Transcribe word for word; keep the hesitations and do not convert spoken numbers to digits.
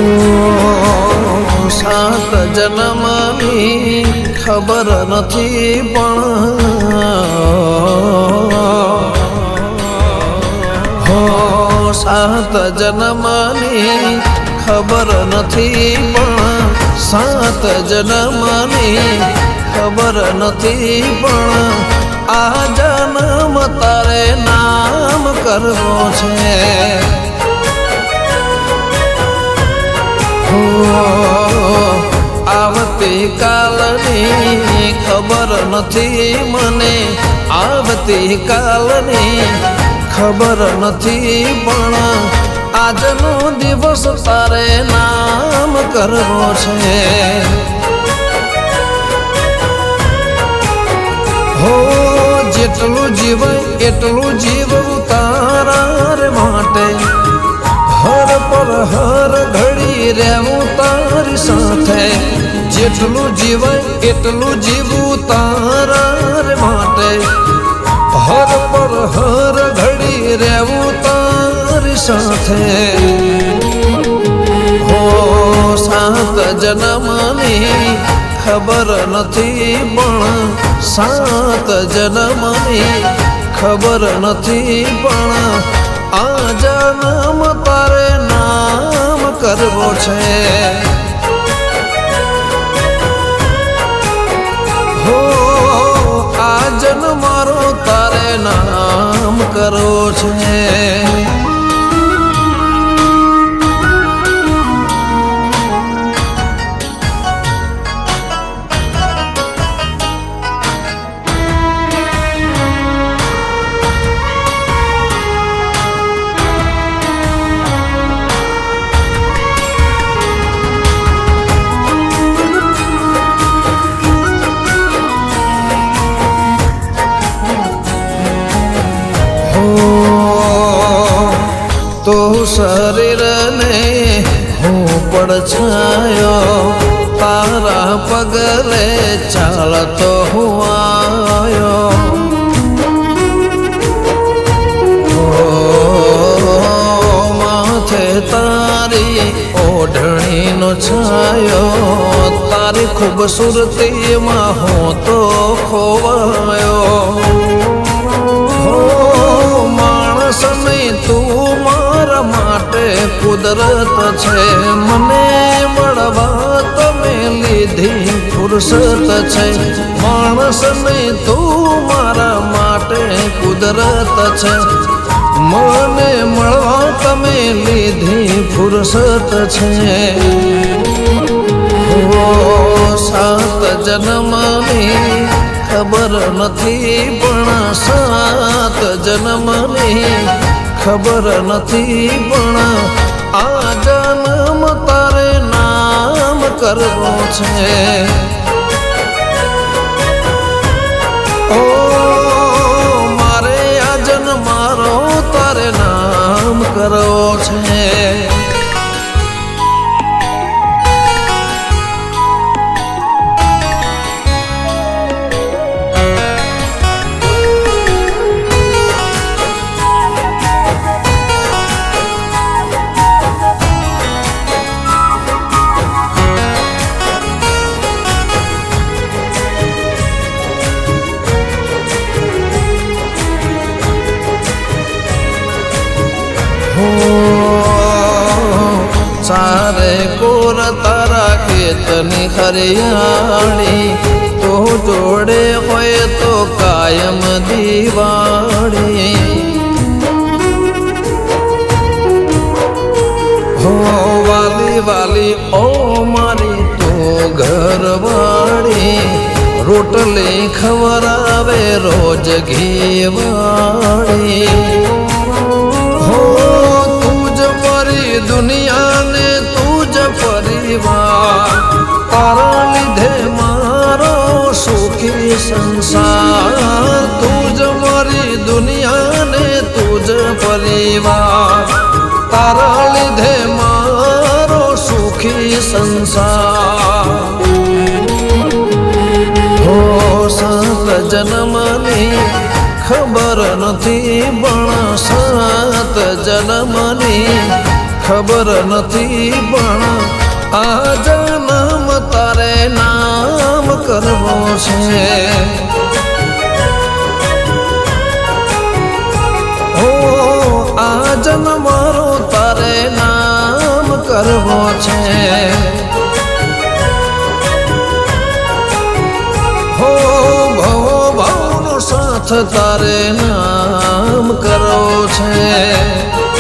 सात जन्मनी खबर नथी पण हो सात जन्मनी खबर नथी पण सात जन्मनी खबर नथी पण आ जन्म तारे नाम करवो छे आवती कालनी खबर नथी मने आवती कालनी खबर नथी पण आजनो दिवस तारे नाम करवो छे हो जेटलू जीव एटलू जीव तारा रे माटे हर पर हर घड़ी रहूं तारी साथे जेटलू जीव एटलू जीवू तारा रे माटे हर पर हर घड़ी रहूं तारी साथे हो सात जन्मनी खबर नथी पण सात जन्मनी खबर नथी पण आ जन्म तारे नाम करवो छे हो आ जन्म मारो तारे नाम करवो छे तो शरीर ने हूँ पड़छायो तारा पगले चालतो हूँ आयो माथे तारी ओढ़नी नो छायो तारी खूबसूरती में हूँ तो खोवायो मानस में तू मारा माटे कुदरत छे मने मळवा तमे लीधी फुरसत छे मानस में तू मारा माटे कुदरत छे मने मळवा तमे लीधी फुरसत छे हो सात जन्मनी खबर नथी पण सात जन्मनी खबर नथी पण आ जन्म तारे नाम करवो छे ओ मारे आ जन्म मारो तारे नाम करवो छे सारे कोर तारा खेतनी हरियाली तो जोड़े होए तो कायम दीवाड़ी हो वाली वाली ओ मारी तो घरवाड़ी रोटली खवरावे रोज घीवाड़ी हो तुझ परी दुनिया ने तुझ परिवार तारा लिधे मारो सुखी संसार तुझ मरी दुनिया ने तुझ परिवार तारा लिधे मारो सुखी संसार हो सात जन्मनी खबर नथी पण सात जन्मनी खबर नथी पण આ જન્મ તારે નામ કરવો છે હો આ જન્મ મારો તારે નામ કરવો છે હો ભવો ભાવનો સાથ તારે નામ કરવો છે